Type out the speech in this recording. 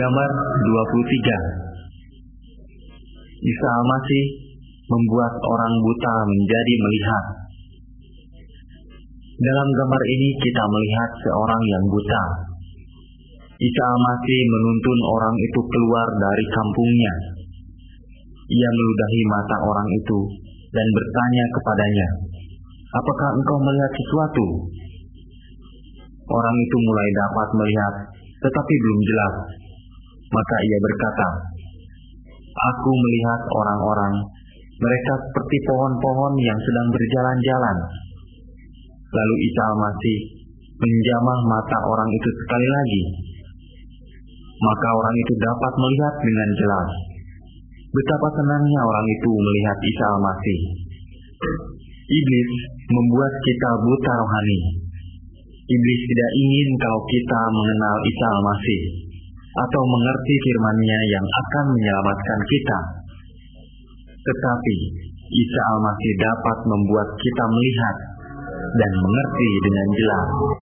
Gambar 23. Isa Al-Masih membuat orang buta menjadi melihat. Dalam gambar ini kita melihat seorang yang buta. Isa Al-Masih menuntun orang itu keluar dari kampungnya. Ia meludahi mata orang itu dan bertanya kepadanya, "Apakah engkau melihat sesuatu?" Orang itu mulai dapat melihat, tetapi belum jelas. Maka ia berkata, "Aku melihat orang-orang, mereka seperti pohon-pohon yang sedang berjalan-jalan." Lalu Isa Al-Masih menjamah mata orang itu sekali lagi. Maka orang itu dapat melihat dengan jelas. Betapa senangnya orang itu melihat Isa Al-Masih. Iblis membuat kita buta rohani. Iblis tidak ingin kalau kita mengenal Isa Al-Masih atau mengerti firman-Nya yang akan menyelamatkan kita. Tetapi Isa Al-Masih dapat membuat kita melihat dan mengerti dengan jelas.